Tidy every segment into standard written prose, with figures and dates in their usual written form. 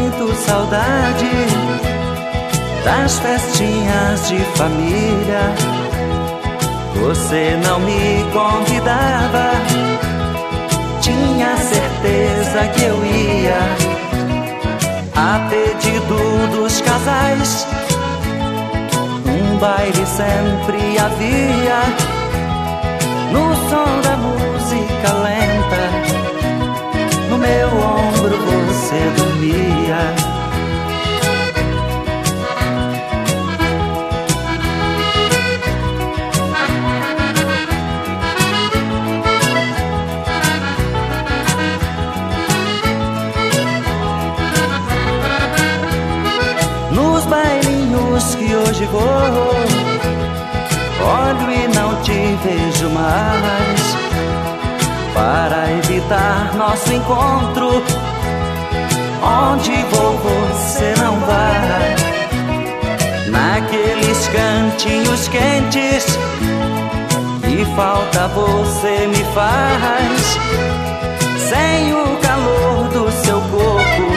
sinto saudade das festinhas de família. Você não me convidava, tinha certeza que eu ia. A pedido dos casais, um baile sempre havia. No som da música lenta, no meu ombro você dormia. Nos bailinhos que hoje vou, olho e não te vejo mais. Para evitar nosso encontro, onde vou você não vai. Naqueles cantinhos quentes, que falta você me faz. Sem o calor do seu corpo,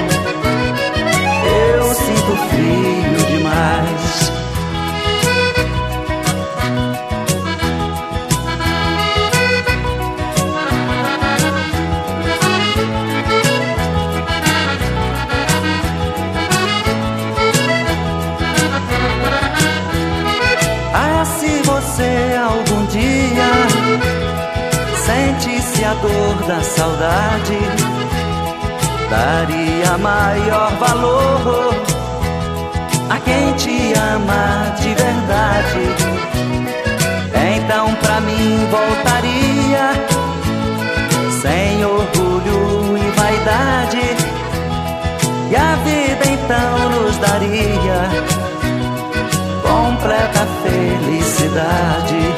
eu sinto frio demais. Ah, se você algum dia sentisse a dor da saudade, daria maior valor a quem te ama de verdade. Então pra mim voltaria, sem orgulho e vaidade, e a vida então nos daria completa felicidade.